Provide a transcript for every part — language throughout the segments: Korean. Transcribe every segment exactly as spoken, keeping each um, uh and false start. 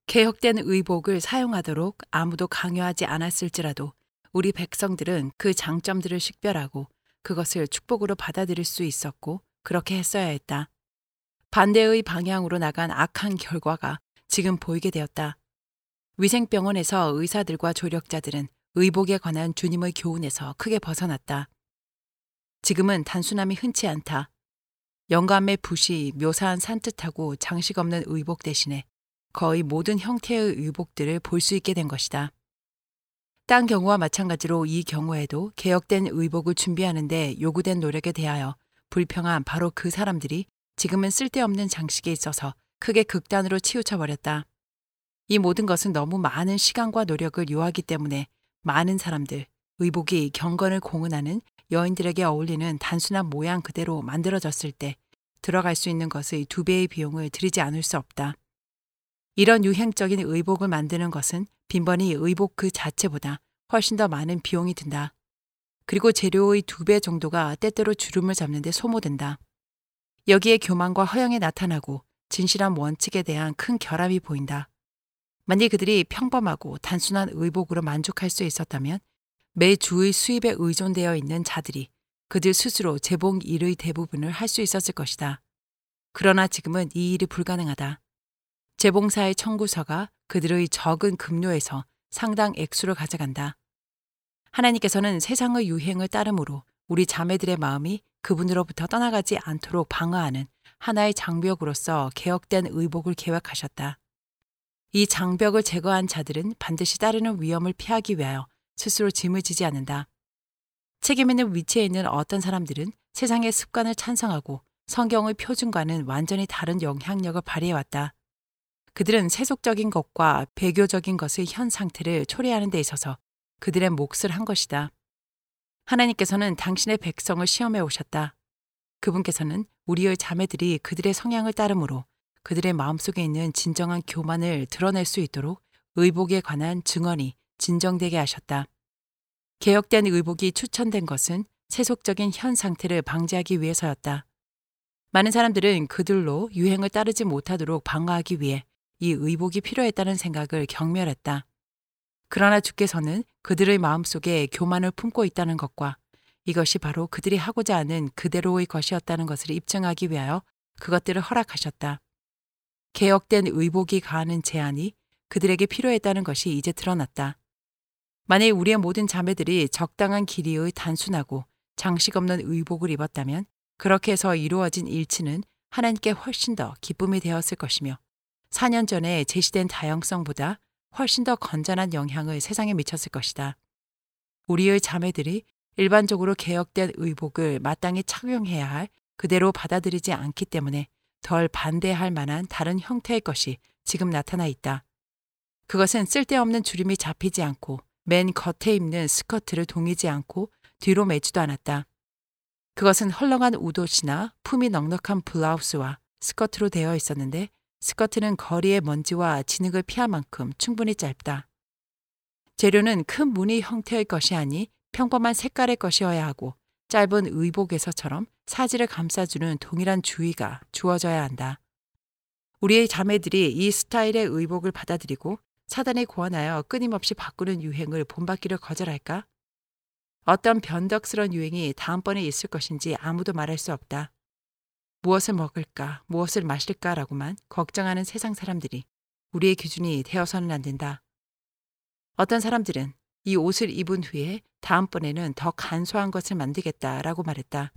개혁된 의복을 사용하도록 아무도 강요하지 않았을지라도 우리 백성들은 그 장점들을 식별하고 그것을 축복으로 받아들일 수 있었고 그렇게 했어야 했다. 반대의 방향으로 나간 악한 결과가 지금 보이게 되었다. 위생병원에서 의사들과 조력자들은 의복에 관한 주님의 교훈에서 크게 벗어났다. 지금은 단순함이 흔치 않다. 영감의 붓이 묘사한 산뜻하고 장식 없는 의복 대신에 거의 모든 형태의 의복들을 볼 수 있게 된 것이다. 딴 경우와 마찬가지로 이 경우에도 개혁된 의복을 준비하는 데 요구된 노력에 대하여 불평한 바로 그 사람들이 지금은 쓸데없는 장식에 있어서 크게 극단으로 치우쳐버렸다. 이 모든 것은 너무 많은 시간과 노력을 요하기 때문에 많은 사람들, 의복이 경건을 공언하는 여인들에게 어울리는 단순한 모양 그대로 만들어졌을 때 들어갈 수 있는 것의 두 배의 비용을 들이지 않을 수 없다. 이런 유행적인 의복을 만드는 것은 빈번히 의복 그 자체보다 훨씬 더 많은 비용이 든다. 그리고 재료의 두 배 정도가 때때로 주름을 잡는 데 소모된다. 여기에 교만과 허영이 나타나고 진실한 원칙에 대한 큰 결함이 보인다. 만일 그들이 평범하고 단순한 의복으로 만족할 수 있었다면 매주의 수입에 의존되어 있는 자들이 그들 스스로 재봉 일의 대부분을 할 수 있었을 것이다. 그러나 지금은 이 일이 불가능하다. 재봉사의 청구서가 그들의 적은 급료에서 상당 액수를 가져간다. 하나님께서는 세상의 유행을 따름으로 우리 자매들의 마음이 그분으로부터 떠나가지 않도록 방어하는 하나의 장벽으로서 개혁된 의복을 계획하셨다. 이 장벽을 제거한 자들은 반드시 따르는 위험을 피하기 위하여 스스로 짐을 지지 않는다. 책임 있는 위치에 있는 어떤 사람들은 세상의 습관을 찬성하고 성경의 표준과는 완전히 다른 영향력을 발휘해왔다. 그들은 세속적인 것과 배교적인 것의 현 상태를 초래하는 데 있어서 그들의 몫을 한 것이다. 하나님께서는 당신의 백성을 시험해 오셨다. 그분께서는 우리의 자매들이 그들의 성향을 따름으로 그들의 마음속에 있는 진정한 교만을 드러낼 수 있도록 의복에 관한 증언이 진정되게 하셨다. 개혁된 의복이 추천된 것은 세속적인 현 상태를 방지하기 위해서였다. 많은 사람들은 그들로 유행을 따르지 못하도록 방어하기 위해 이 의복이 필요했다는 생각을 경멸했다. 그러나 주께서는 그들의 마음속에 교만을 품고 있다는 것과 이것이 바로 그들이 하고자 하는 그대로의 것이었다는 것을 입증하기 위하여 그것들을 허락하셨다. 개혁된 의복이 가하는 제한이 그들에게 필요했다는 것이 이제 드러났다. 만일 우리의 모든 자매들이 적당한 길이의 단순하고 장식 없는 의복을 입었다면 그렇게 해서 이루어진 일치는 하나님께 훨씬 더 기쁨이 되었을 것이며 사 년 전에 제시된 다양성보다 훨씬 더 건전한 영향을 세상에 미쳤을 것이다. 우리의 자매들이 일반적으로 개혁된 의복을 마땅히 착용해야 할 그대로 받아들이지 않기 때문에 덜 반대할 만한 다른 형태의 것이 지금 나타나 있다. 그것은 쓸데없는 주름이 잡히지 않고 맨 겉에 입는 스커트를 동이지 않고 뒤로 매지도 않았다. 그것은 헐렁한 웃옷이나 품이 넉넉한 블라우스와 스커트로 되어 있었는데 스커트는 거리의 먼지와 진흙을 피할 만큼 충분히 짧다. 재료는 큰 무늬 형태의 것이 아니 평범한 색깔의 것이어야 하고 짧은 의복에서처럼 사지를 감싸주는 동일한 주의가 주어져야 한다. 우리의 자매들이 이 스타일의 의복을 받아들이고 사단에 고안하여 끊임없이 바꾸는 유행을 본받기를 거절할까? 어떤 변덕스러운 유행이 다음번에 있을 것인지 아무도 말할 수 없다. 무엇을 먹을까, 무엇을 마실까라고만 걱정하는 세상 사람들이 우리의 기준이 되어서는 안 된다. 어떤 사람들은 이 옷을 입은 후에 다음번에는 더 간소한 것을 만들겠다라고 말했다.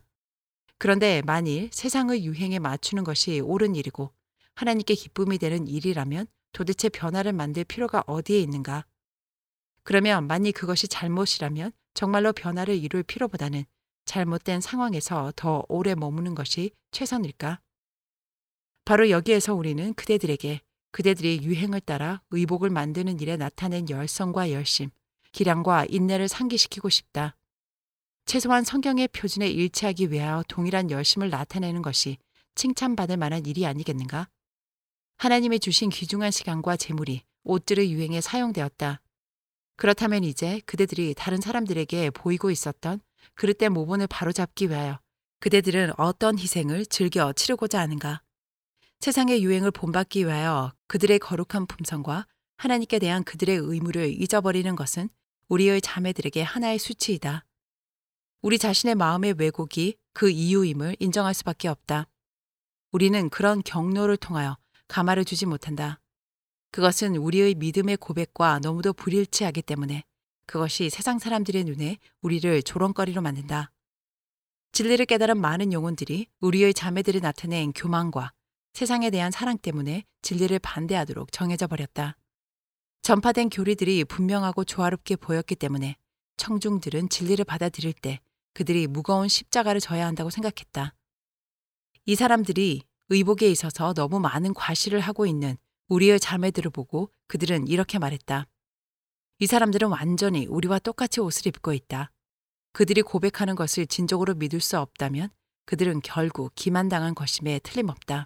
그런데 만일 세상의 유행에 맞추는 것이 옳은 일이고 하나님께 기쁨이 되는 일이라면 도대체 변화를 만들 필요가 어디에 있는가? 그러면 만일 그것이 잘못이라면 정말로 변화를 이룰 필요보다는 잘못된 상황에서 더 오래 머무는 것이 최선일까? 바로 여기에서 우리는 그대들에게 그대들이 유행을 따라 의복을 만드는 일에 나타낸 열성과 열심, 기량과 인내를 상기시키고 싶다. 최소한 성경의 표준에 일치하기 위하여 동일한 열심을 나타내는 것이 칭찬받을 만한 일이 아니겠는가? 하나님이 주신 귀중한 시간과 재물이 옷들의 유행에 사용되었다. 그렇다면 이제 그대들이 다른 사람들에게 보이고 있었던 그릇된 모본을 바로잡기 위하여 그대들은 어떤 희생을 즐겨 치르고자 하는가? 세상의 유행을 본받기 위하여 그들의 거룩한 품성과 하나님께 대한 그들의 의무를 잊어버리는 것은 우리의 자매들에게 하나의 수치이다. 우리 자신의 마음의 왜곡이 그 이유임을 인정할 수밖에 없다. 우리는 그런 경로를 통하여 가마를 주지 못한다. 그것은 우리의 믿음의 고백과 너무도 불일치하기 때문에 그것이 세상 사람들의 눈에 우리를 조롱거리로 만든다. 진리를 깨달은 많은 영혼들이 우리의 자매들이 나타낸 교만과 세상에 대한 사랑 때문에 진리를 반대하도록 정해져 버렸다. 전파된 교리들이 분명하고 조화롭게 보였기 때문에 청중들은 진리를 받아들일 때 그들이 무거운 십자가를 져야 한다고 생각했다. 이 사람들이 의복에 있어서 너무 많은 과시를 하고 있는 우리의 자매들을 보고 그들은 이렇게 말했다. 이 사람들은 완전히 우리와 똑같이 옷을 입고 있다. 그들이 고백하는 것을 진정으로 믿을 수 없다면 그들은 결국 기만당한 것임에 틀림없다.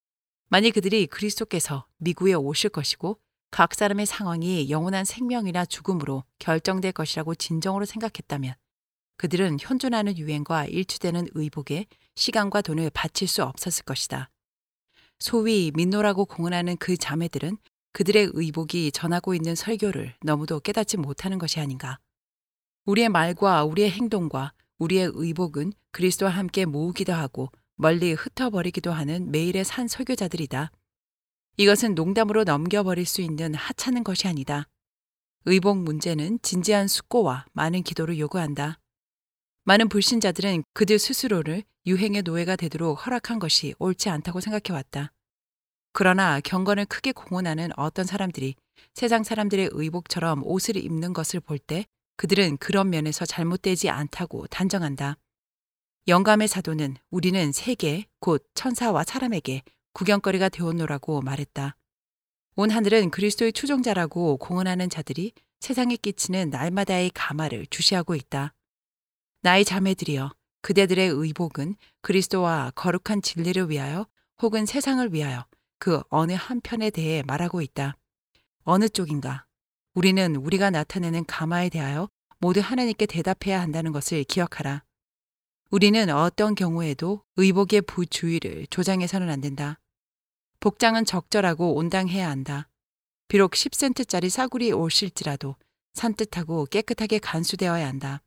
만일 그들이 그리스도께서 미국에 오실 것이고 각 사람의 상황이 영원한 생명이나 죽음으로 결정될 것이라고 진정으로 생각했다면 그들은 현존하는 유행과 일치되는 의복에 시간과 돈을 바칠 수 없었을 것이다. 소위 민노라고 공언하는 그 자매들은 그들의 의복이 전하고 있는 설교를 너무도 깨닫지 못하는 것이 아닌가. 우리의 말과 우리의 행동과 우리의 의복은 그리스도와 함께 모으기도 하고 멀리 흩어버리기도 하는 매일의 산 설교자들이다. 이것은 농담으로 넘겨버릴 수 있는 하찮은 것이 아니다. 의복 문제는 진지한 숙고와 많은 기도를 요구한다. 많은 불신자들은 그들 스스로를 유행의 노예가 되도록 허락한 것이 옳지 않다고 생각해왔다. 그러나 경건을 크게 공언하는 어떤 사람들이 세상 사람들의 의복처럼 옷을 입는 것을 볼 때 그들은 그런 면에서 잘못되지 않다고 단정한다. 영감의 사도는 우리는 세계, 곧 천사와 사람에게 구경거리가 되었노라고 말했다. 온 하늘은 그리스도의 추종자라고 공언하는 자들이 세상에 끼치는 날마다의 가마를 주시하고 있다. 나의 자매들이여, 그대들의 의복은 그리스도와 거룩한 진리를 위하여 혹은 세상을 위하여 그 어느 한편에 대해 말하고 있다. 어느 쪽인가? 우리는 우리가 나타내는 가마에 대하여 모두 하나님께 대답해야 한다는 것을 기억하라. 우리는 어떤 경우에도 의복의 부주의를 조장해서는 안 된다. 복장은 적절하고 온당해야 한다. 비록 십 센트짜리 싸구리 옷일지라도 산뜻하고 깨끗하게 간수되어야 한다.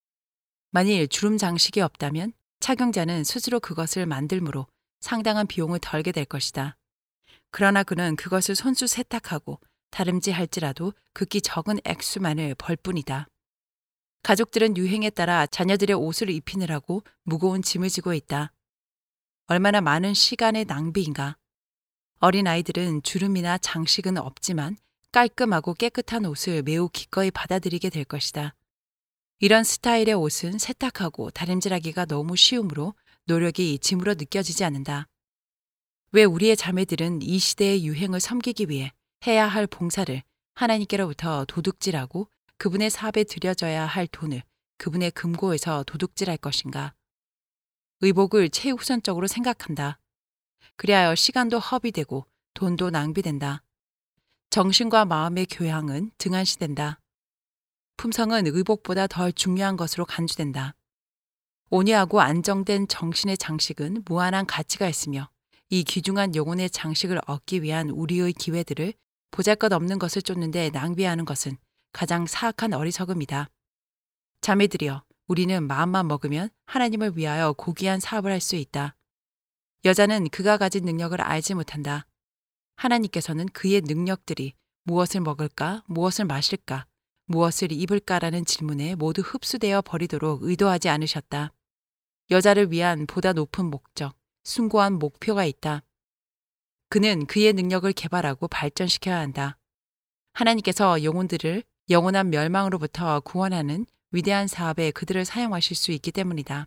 만일 주름 장식이 없다면 착용자는 스스로 그것을 만들므로 상당한 비용을 덜게 될 것이다. 그러나 그는 그것을 손수 세탁하고 다름질할지라도 극히 적은 액수만을 벌 뿐이다. 가족들은 유행에 따라 자녀들의 옷을 입히느라고 무거운 짐을 지고 있다. 얼마나 많은 시간의 낭비인가. 어린아이들은 주름이나 장식은 없지만 깔끔하고 깨끗한 옷을 매우 기꺼이 받아들이게 될 것이다. 이런 스타일의 옷은 세탁하고 다림질하기가 너무 쉬우므로 노력이 짐으로 느껴지지 않는다. 왜 우리의 자매들은 이 시대의 유행을 섬기기 위해 해야 할 봉사를 하나님께로부터 도둑질하고 그분의 사업에 들여져야 할 돈을 그분의 금고에서 도둑질할 것인가? 의복을 최우선적으로 생각한다. 그리하여 시간도 허비되고 돈도 낭비된다. 정신과 마음의 교양은 등한시된다. 품성은 의복보다 덜 중요한 것으로 간주된다. 온유하고 안정된 정신의 장식은 무한한 가치가 있으며 이 귀중한 영혼의 장식을 얻기 위한 우리의 기회들을 보잘것없는 것을 쫓는데 낭비하는 것은 가장 사악한 어리석음이다. 자매들이여, 우리는 마음만 먹으면 하나님을 위하여 고귀한 사업을 할 수 있다. 여자는 그가 가진 능력을 알지 못한다. 하나님께서는 그의 능력들이 무엇을 먹을까, 무엇을 마실까, 무엇을 입을까라는 질문에 모두 흡수되어 버리도록 의도하지 않으셨다. 여자를 위한 보다 높은 목적, 숭고한 목표가 있다. 그는 그의 능력을 개발하고 발전시켜야 한다. 하나님께서 영혼들을 영원한 멸망으로부터 구원하는 위대한 사업에 그들을 사용하실 수 있기 때문이다.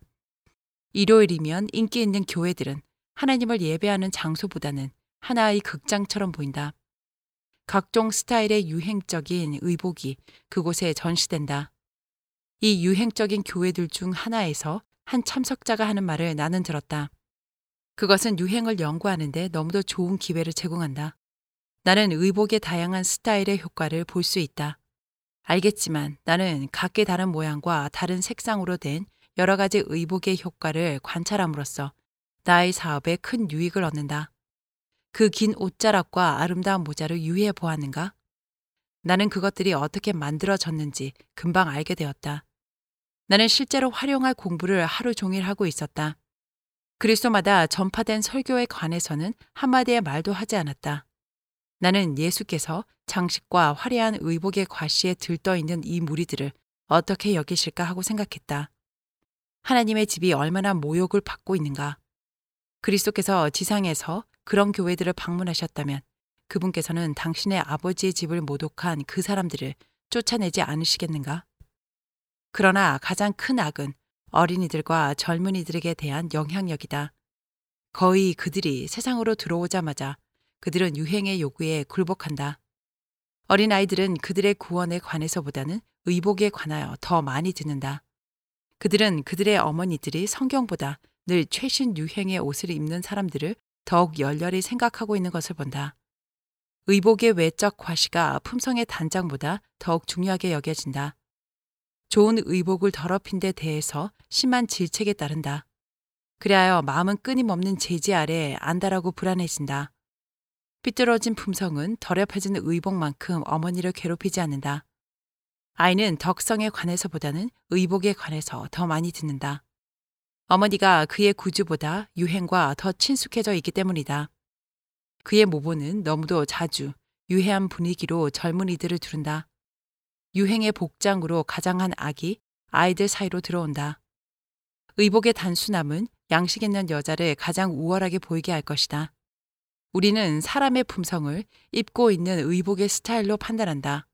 일요일이면 인기 있는 교회들은 하나님을 예배하는 장소보다는 하나의 극장처럼 보인다. 각종 스타일의 유행적인 의복이 그곳에 전시된다. 이 유행적인 교회들 중 하나에서 한 참석자가 하는 말을 나는 들었다. 그것은 유행을 연구하는데 너무도 좋은 기회를 제공한다. 나는 의복의 다양한 스타일의 효과를 볼 수 있다. 알겠지만 나는 각기 다른 모양과 다른 색상으로 된 여러 가지 의복의 효과를 관찰함으로써 나의 사업에 큰 유익을 얻는다. 그 긴 옷자락과 아름다운 모자를 유의해 보았는가? 나는 그것들이 어떻게 만들어졌는지 금방 알게 되었다. 나는 실제로 활용할 공부를 하루 종일 하고 있었다. 그리스도마다 전파된 설교에 관해서는 한마디의 말도 하지 않았다. 나는 예수께서 장식과 화려한 의복의 과시에 들떠 있는 이 무리들을 어떻게 여기실까 하고 생각했다. 하나님의 집이 얼마나 모욕을 받고 있는가. 그리스도께서 지상에서 그런 교회들을 방문하셨다면 그분께서는 당신의 아버지의 집을 모독한 그 사람들을 쫓아내지 않으시겠는가? 그러나 가장 큰 악은 어린이들과 젊은이들에게 대한 영향력이다. 거의 그들이 세상으로 들어오자마자 그들은 유행의 요구에 굴복한다. 어린아이들은 그들의 구원에 관해서보다는 의복에 관하여 더 많이 듣는다. 그들은 그들의 어머니들이 성경보다 늘 최신 유행의 옷을 입는 사람들을 더욱 열렬히 생각하고 있는 것을 본다. 의복의 외적 과시가 품성의 단장보다 더욱 중요하게 여겨진다. 좋은 의복을 더럽힌 데 대해서 심한 질책에 따른다. 그리하여 마음은 끊임없는 제지 아래 안달하고 불안해진다. 삐뚤어진 품성은 더럽혀진 의복만큼 어머니를 괴롭히지 않는다. 아이는 덕성에 관해서보다는 의복에 관해서 더 많이 듣는다. 어머니가 그의 구주보다 유행과 더 친숙해져 있기 때문이다. 그의 모보는 너무도 자주 유해한 분위기로 젊은이들을 두른다. 유행의 복장으로 가장한 악이 아이들 사이로 들어온다. 의복의 단순함은 양식 있는 여자를 가장 우월하게 보이게 할 것이다. 우리는 사람의 품성을 입고 있는 의복의 스타일로 판단한다.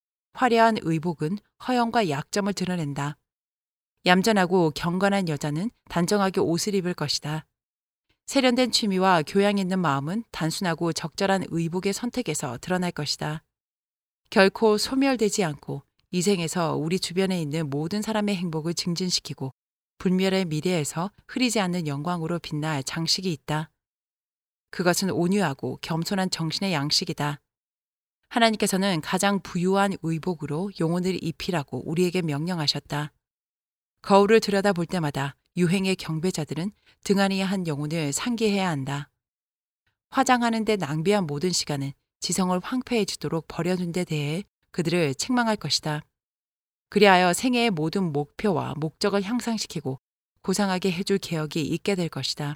화려한 의복은 허영과 약점을 드러낸다. 얌전하고 경건한 여자는 단정하게 옷을 입을 것이다. 세련된 취미와 교양 있는 마음은 단순하고 적절한 의복의 선택에서 드러날 것이다. 결코 소멸되지 않고 이 생에서 우리 주변에 있는 모든 사람의 행복을 증진시키고 불멸의 미래에서 흐리지 않는 영광으로 빛날 장식이 있다. 그것은 온유하고 겸손한 정신의 양식이다. 하나님께서는 가장 부유한 의복으로 영혼을 입히라고 우리에게 명령하셨다. 거울을 들여다볼 때마다 유행의 경배자들은 등한히 한 영혼을 상기해야 한다. 화장하는 데 낭비한 모든 시간은 지성을 황폐해 주도록 버려둔 데 대해 그들을 책망할 것이다. 그리하여 생애의 모든 목표와 목적을 향상시키고 고상하게 해줄 개혁이 있게 될 것이다.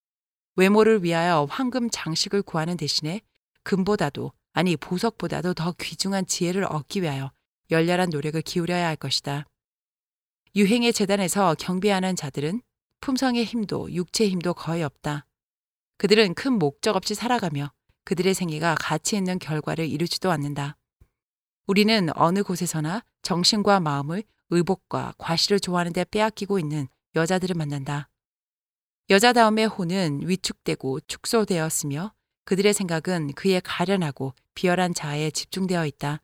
외모를 위하여 황금 장식을 구하는 대신에 금보다도 아니 보석보다도 더 귀중한 지혜를 얻기 위하여 열렬한 노력을 기울여야 할 것이다. 유행의 재단에서 경배하는 자들은 품성의 힘도 육체의 힘도 거의 없다. 그들은 큰 목적 없이 살아가며 그들의 생애가 가치 있는 결과를 이루지도 않는다. 우리는 어느 곳에서나 정신과 마음을 의복과 과시를 좋아하는 데 빼앗기고 있는 여자들을 만난다. 여자다움의 혼은 위축되고 축소되었으며 그들의 생각은 그의 가련하고 비열한 자아에 집중되어 있다.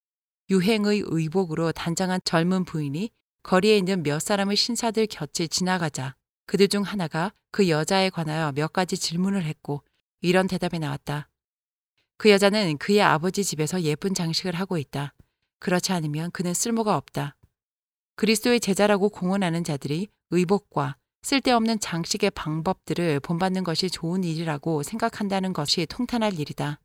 유행의 의복으로 단장한 젊은 부인이 거리에 있는 몇 사람의 신사들 곁을 지나가자 그들 중 하나가 그 여자에 관하여 몇 가지 질문을 했고 이런 대답이 나왔다. 그 여자는 그의 아버지 집에서 예쁜 장식을 하고 있다. 그렇지 않으면 그는 쓸모가 없다. 그리스도의 제자라고 공언하는 자들이 의복과 쓸데없는 장식의 방법들을 본받는 것이 좋은 일이라고 생각한다는 것이 통탄할 일이다.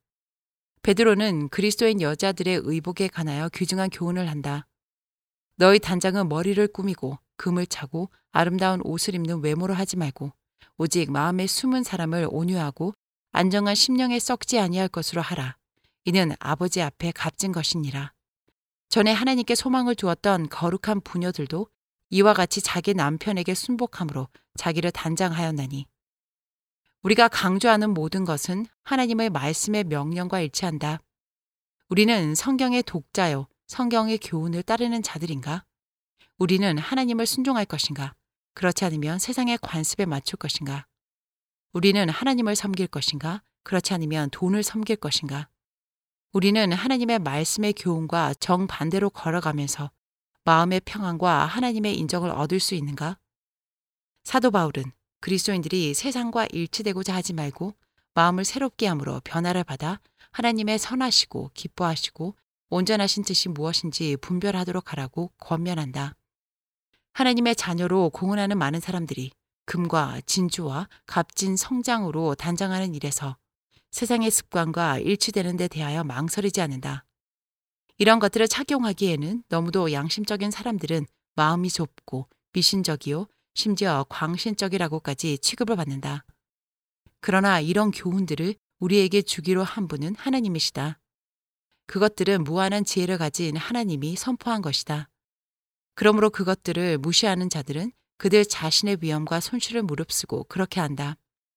베드로는 그리스도인 여자들의 의복에 관하여 귀중한 교훈을 한다. 너희 단장은 머리를 꾸미고 금을 차고 아름다운 옷을 입는 외모로 하지 말고 오직 마음에 숨은 사람을 온유하고 안정한 심령에 썩지 아니할 것으로 하라. 이는 아버지 앞에 값진 것이니라. 전에 하나님께 소망을 두었던 거룩한 부녀들도 이와 같이 자기 남편에게 순복함으로 자기를 단장하였나니 우리가 강조하는 모든 것은 하나님의 말씀의 명령과 일치한다. 우리는 성경의 독자요, 성경의 교훈을 따르는 자들인가? 우리는 하나님을 순종할 것인가? 그렇지 않으면 세상의 관습에 맞출 것인가? 우리는 하나님을 섬길 것인가? 그렇지 않으면 돈을 섬길 것인가? 우리는 하나님의 말씀의 교훈과 정반대로 걸어가면서 마음의 평안과 하나님의 인정을 얻을 수 있는가? 사도 바울은 그리스도인들이 세상과 일치되고자 하지 말고 마음을 새롭게 함으로 변화를 받아 하나님의 선하시고 기뻐하시고 온전하신 뜻이 무엇인지 분별하도록 하라고 권면한다. 하나님의 자녀로 공언하는 많은 사람들이 금과 진주와 값진 성장으로 단장하는 일에서 세상의 습관과 일치되는 데 대하여 망설이지 않는다. 이런 것들을 착용하기에는 너무도 양심적인 사람들은 마음이 좁고 미신적이요 심지어 광신적이라고까지 취급을 받는다. 그러나 이런 교훈들을 우리에게 주기로 한 분은 하나님이시다. 그것들은 무한한 지혜를 가진 하나님이 선포한 것이다. 그러므로 그것들을 무시하는 자들은 그들 자신의 위험과 손실을 무릅쓰고 그렇게 한다.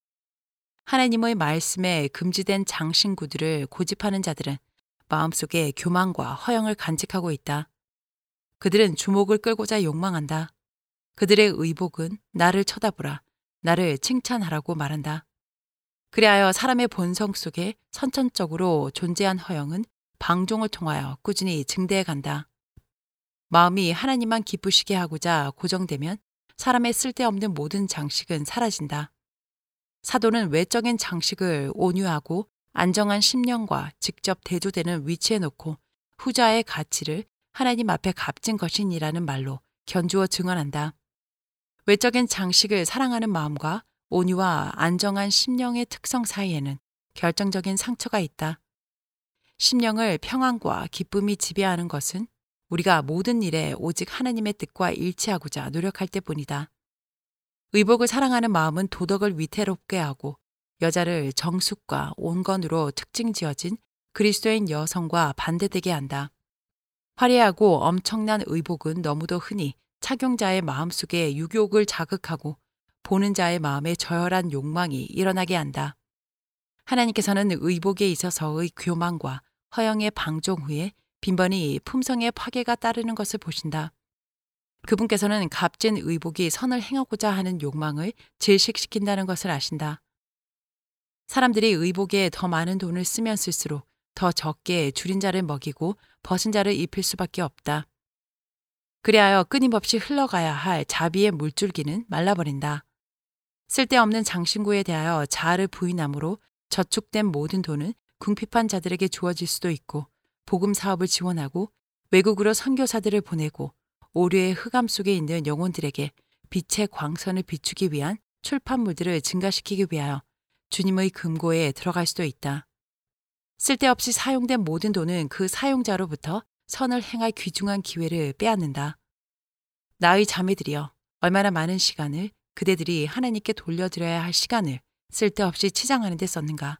하나님의 말씀에 금지된 장신구들을 고집하는 자들은 마음속에 교만과 허영을 간직하고 있다. 그들은 주목을 끌고자 욕망한다. 그들의 의복은 나를 쳐다보라, 나를 칭찬하라고 말한다. 그리하여 사람의 본성 속에 선천적으로 존재한 허영은 방종을 통하여 꾸준히 증대해 간다. 마음이 하나님만 기쁘시게 하고자 고정되면 사람의 쓸데없는 모든 장식은 사라진다. 사도는 외적인 장식을 온유하고 안정한 심령과 직접 대조되는 위치에 놓고 후자의 가치를 하나님 앞에 값진 것이니라는 말로 견주어 증언한다. 외적인 장식을 사랑하는 마음과 온유와 안정한 심령의 특성 사이에는 결정적인 상처가 있다. 심령을 평안과 기쁨이 지배하는 것은 우리가 모든 일에 오직 하나님의 뜻과 일치하고자 노력할 때뿐이다. 의복을 사랑하는 마음은 도덕을 위태롭게 하고 여자를 정숙과 온건으로 특징 지어진 그리스도인 여성과 반대되게 한다. 화려하고 엄청난 의복은 너무도 흔히 착용자의 마음속에 유욕을 자극하고 보는 자의 마음에 저열한 욕망이 일어나게 한다. 하나님께서는 의복에 있어서의 교만과 허영의 방종 후에 빈번히 품성의 파괴가 따르는 것을 보신다. 그분께서는 값진 의복이 선을 행하고자 하는 욕망을 질식시킨다는 것을 아신다. 사람들이 의복에 더 많은 돈을 쓰면 쓸수록 더 적게 줄인 자를 먹이고 벗은 자를 입힐 수밖에 없다. 그리하여 끊임없이 흘러가야 할 자비의 물줄기는 말라버린다. 쓸데없는 장신구에 대하여 자아를 부인함으로 저축된 모든 돈은 궁핍한 자들에게 주어질 수도 있고 복음 사업을 지원하고 외국으로 선교사들을 보내고 오류의 흑암 속에 있는 영혼들에게 빛의 광선을 비추기 위한 출판물들을 증가시키기 위하여 주님의 금고에 들어갈 수도 있다. 쓸데없이 사용된 모든 돈은 그 사용자로부터 선을 행할 귀중한 기회를 빼앗는다. 나의 자매들이여, 얼마나 많은 시간을 그대들이 하나님께 돌려드려야 할 시간을 쓸데없이 치장하는 데 썼는가.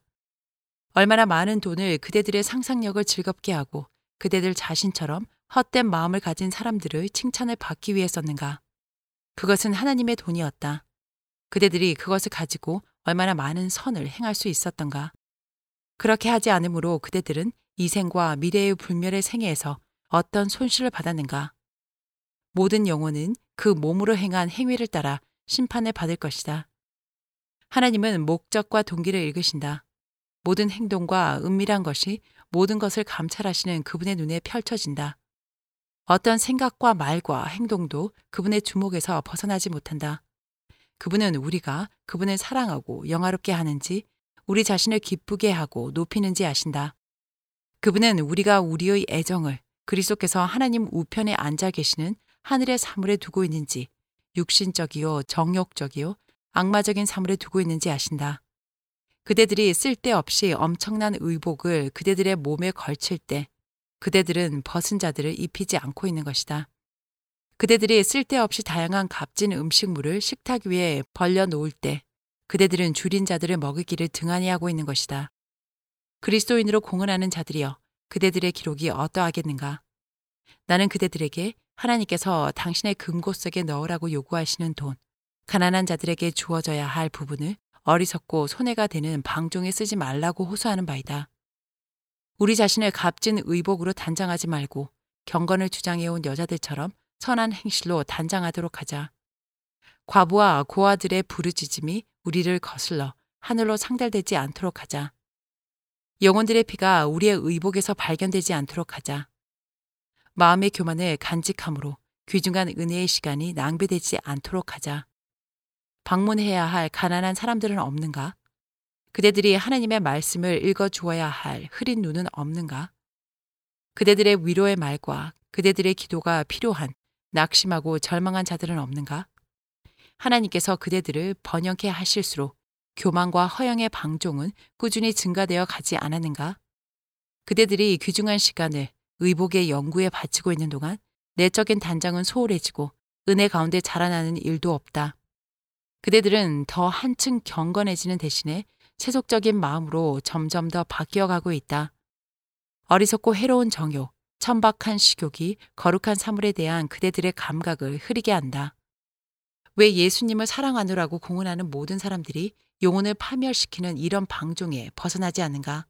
얼마나 많은 돈을 그대들의 상상력을 즐겁게 하고 그대들 자신처럼 헛된 마음을 가진 사람들의 칭찬을 받기 위해 썼는가. 그것은 하나님의 돈이었다. 그대들이 그것을 가지고 얼마나 많은 선을 행할 수 있었던가. 그렇게 하지 않으므로 그대들은 이 생과 미래의 불멸의 생애에서 어떤 손실을 받았는가. 모든 영혼은 그 몸으로 행한 행위를 따라 심판을 받을 것이다. 하나님은 목적과 동기를 읽으신다. 모든 행동과 은밀한 것이 모든 것을 감찰하시는 그분의 눈에 펼쳐진다. 어떤 생각과 말과 행동도 그분의 주목에서 벗어나지 못한다. 그분은 우리가 그분을 사랑하고 영화롭게 하는지, 우리 자신을 기쁘게 하고 높이는지 아신다. 그분은 우리가 우리의 애정을 그리스도께서 하나님 우편에 앉아 계시는 하늘의 사물에 두고 있는지, 육신적이요 정욕적이요 악마적인 사물에 두고 있는지 아신다. 그대들이 쓸데없이 엄청난 의복을 그대들의 몸에 걸칠 때 그대들은 벗은 자들을 입히지 않고 있는 것이다. 그대들이 쓸데없이 다양한 값진 음식물을 식탁 위에 벌려놓을 때 그대들은 줄인 자들을 먹이기를 등한히 하고 있는 것이다. 그리스도인으로 공헌하는 자들이여, 그대들의 기록이 어떠하겠는가. 나는 그대들에게 하나님께서 당신의 금고 속에 넣으라고 요구하시는 돈, 가난한 자들에게 주어져야 할 부분을 어리석고 손해가 되는 방종에 쓰지 말라고 호소하는 바이다. 우리 자신을 값진 의복으로 단장하지 말고 경건을 주장해온 여자들처럼 선한 행실로 단장하도록 하자. 과부와 고아들의 부르짖음이 우리를 거슬러 하늘로 상달되지 않도록 하자. 영혼들의 피가 우리의 의복에서 발견되지 않도록 하자. 마음의 교만을 간직함으로 귀중한 은혜의 시간이 낭비되지 않도록 하자. 방문해야 할 가난한 사람들은 없는가? 그대들이 하나님의 말씀을 읽어주어야 할 흐린 눈은 없는가? 그대들의 위로의 말과 그대들의 기도가 필요한 낙심하고 절망한 자들은 없는가? 하나님께서 그대들을 번영케 하실수록 교만과 허영의 방종은 꾸준히 증가되어 가지 않았는가? 그대들이 귀중한 시간을 의복의 연구에 바치고 있는 동안 내적인 단장은 소홀해지고 은혜 가운데 자라나는 일도 없다. 그대들은 더 한층 경건해지는 대신에 세속적인 마음으로 점점 더 바뀌어가고 있다. 어리석고 해로운 정욕, 천박한 식욕이 거룩한 사물에 대한 그대들의 감각을 흐리게 한다. 왜 예수님을 사랑하느라고 공언하는 모든 사람들이 영혼을 파멸시키는 이런 방종에 벗어나지 않는가?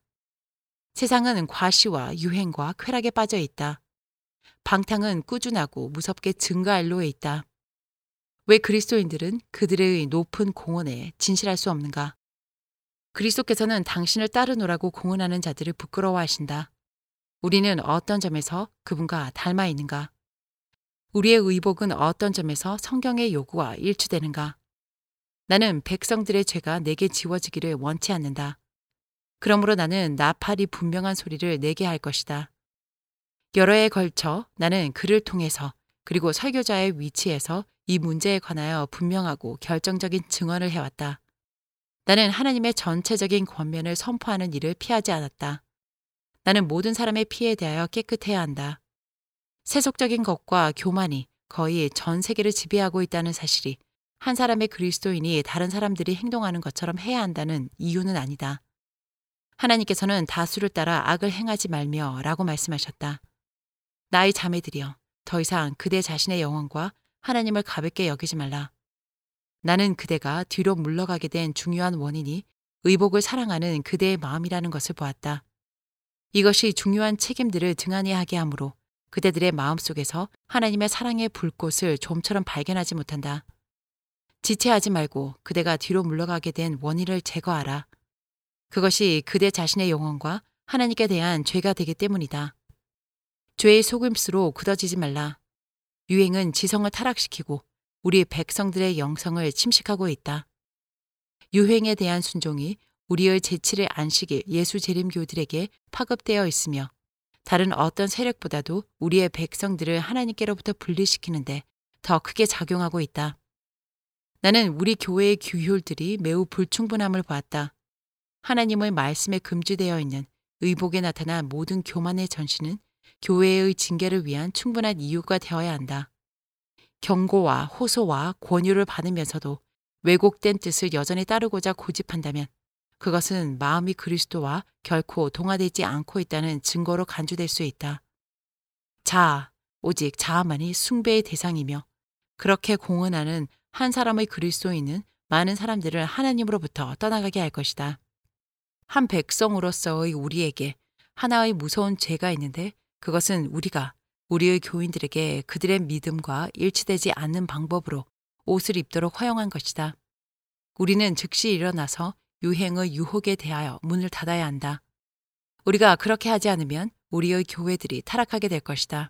세상은 과시와 유행과 쾌락에 빠져 있다. 방탕은 꾸준하고 무섭게 증가일로에 있다. 왜 그리스도인들은 그들의 높은 공언에 진실할 수 없는가? 그리스도께서는 당신을 따르노라고 공언하는 자들을 부끄러워하신다. 우리는 어떤 점에서 그분과 닮아 있는가? 우리의 의복은 어떤 점에서 성경의 요구와 일치되는가? 나는 백성들의 죄가 내게 지워지기를 원치 않는다. 그러므로 나는 나팔이 분명한 소리를 내게 할 것이다. 여러 해에 걸쳐 나는 그를 통해서 그리고 설교자의 위치에서 이 문제에 관하여 분명하고 결정적인 증언을 해왔다. 나는 하나님의 전체적인 권면을 선포하는 일을 피하지 않았다. 나는 모든 사람의 피에 대하여 깨끗해야 한다. 세속적인 것과 교만이 거의 전 세계를 지배하고 있다는 사실이 한 사람의 그리스도인이 다른 사람들이 행동하는 것처럼 해야 한다는 이유는 아니다. 하나님께서는 다수를 따라 악을 행하지 말며 라고 말씀하셨다. 나의 자매들이여, 더 이상 그대 자신의 영혼과 하나님을 가볍게 여기지 말라. 나는 그대가 뒤로 물러가게 된 중요한 원인이 의복을 사랑하는 그대의 마음이라는 것을 보았다. 이것이 중요한 책임들을 등한히 하게 하므로 그대들의 마음속에서 하나님의 사랑의 불꽃을 좀처럼 발견하지 못한다. 지체하지 말고 그대가 뒤로 물러가게 된 원인을 제거하라. 그것이 그대 자신의 영혼과 하나님께 대한 죄가 되기 때문이다. 죄의 속임수로 굳어지지 말라. 유행은 지성을 타락시키고 우리 백성들의 영성을 침식하고 있다. 유행에 대한 순종이 우리의 제칠의 안식일 예수 재림교들에게 파급되어 있으며 다른 어떤 세력보다도 우리의 백성들을 하나님께로부터 분리시키는데 더 크게 작용하고 있다. 나는 우리 교회의 규율들이 매우 불충분함을 보았다. 하나님의 말씀에 금지되어 있는 의복에 나타난 모든 교만의 전신은 교회의 징계를 위한 충분한 이유가 되어야 한다. 경고와 호소와 권유를 받으면서도 왜곡된 뜻을 여전히 따르고자 고집한다면 그것은 마음이 그리스도와 결코 동화되지 않고 있다는 증거로 간주될 수 있다. 자아, 오직 자아만이 숭배의 대상이며 그렇게 공언하는 한 사람의 그리스도인은 많은 사람들을 하나님으로부터 떠나가게 할 것이다. 한 백성으로서의 우리에게 하나의 무서운 죄가 있는데 그것은 우리가 우리의 교인들에게 그들의 믿음과 일치되지 않는 방법으로 옷을 입도록 허용한 것이다. 우리는 즉시 일어나서 유행의 유혹에 대하여 문을 닫아야 한다. 우리가 그렇게 하지 않으면 우리의 교회들이 타락하게 될 것이다.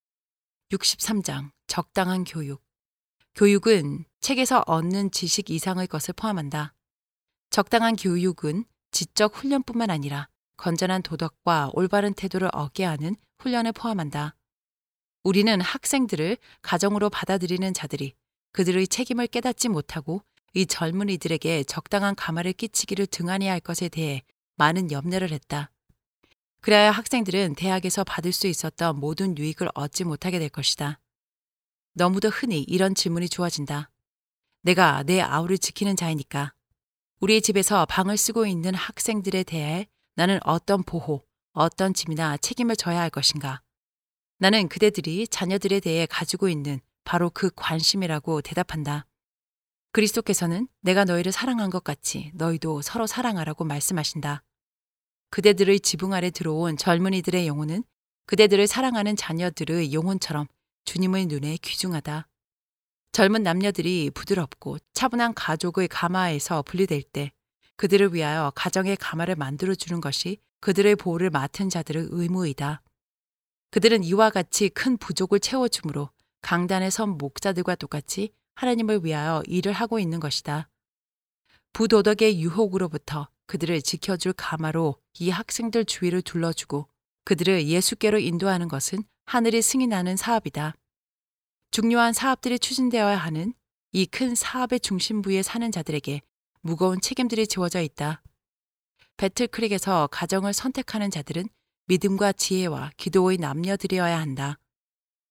육십삼 장 적당한 교육. 교육은 책에서 얻는 지식 이상의 것을 포함한다. 적당한 교육은 지적 훈련뿐만 아니라 건전한 도덕과 올바른 태도를 얻게 하는 훈련을 포함한다. 우리는 학생들을 가정으로 받아들이는 자들이 그들의 책임을 깨닫지 못하고 이 젊은이들에게 적당한 가마를 끼치기를 등한히 할 것에 대해 많은 염려를 했다. 그래야 학생들은 대학에서 받을 수 있었던 모든 유익을 얻지 못하게 될 것이다. 너무도 흔히 이런 질문이 주어진다. 내가 내 아우를 지키는 자이니까 우리의 집에서 방을 쓰고 있는 학생들에 대해 나는 어떤 보호, 어떤 짐이나 책임을 져야 할 것인가? 나는 그대들이 자녀들에 대해 가지고 있는 바로 그 관심이라고 대답한다. 그리스도께서는 내가 너희를 사랑한 것 같이 너희도 서로 사랑하라고 말씀하신다. 그대들의 지붕 아래 들어온 젊은이들의 영혼은 그대들을 사랑하는 자녀들의 영혼처럼 주님의 눈에 귀중하다. 젊은 남녀들이 부드럽고 차분한 가족의 가마에서 분리될 때 그들을 위하여 가정의 가마를 만들어주는 것이 그들의 보호를 맡은 자들의 의무이다. 그들은 이와 같이 큰 부족을 채워주므로 강단에 선 목자들과 똑같이 하나님을 위하여 일을 하고 있는 것이다. 부도덕의 유혹으로부터 그들을 지켜줄 가마로 이 학생들 주위를 둘러주고 그들을 예수께로 인도하는 것은 하늘이 승인하는 사업이다. 중요한 사업들이 추진되어야 하는 이 큰 사업의 중심부에 사는 자들에게 무거운 책임들이 지워져 있다. 배틀크릭에서 가정을 선택하는 자들은 믿음과 지혜와 기도의 남녀들이어야 한다.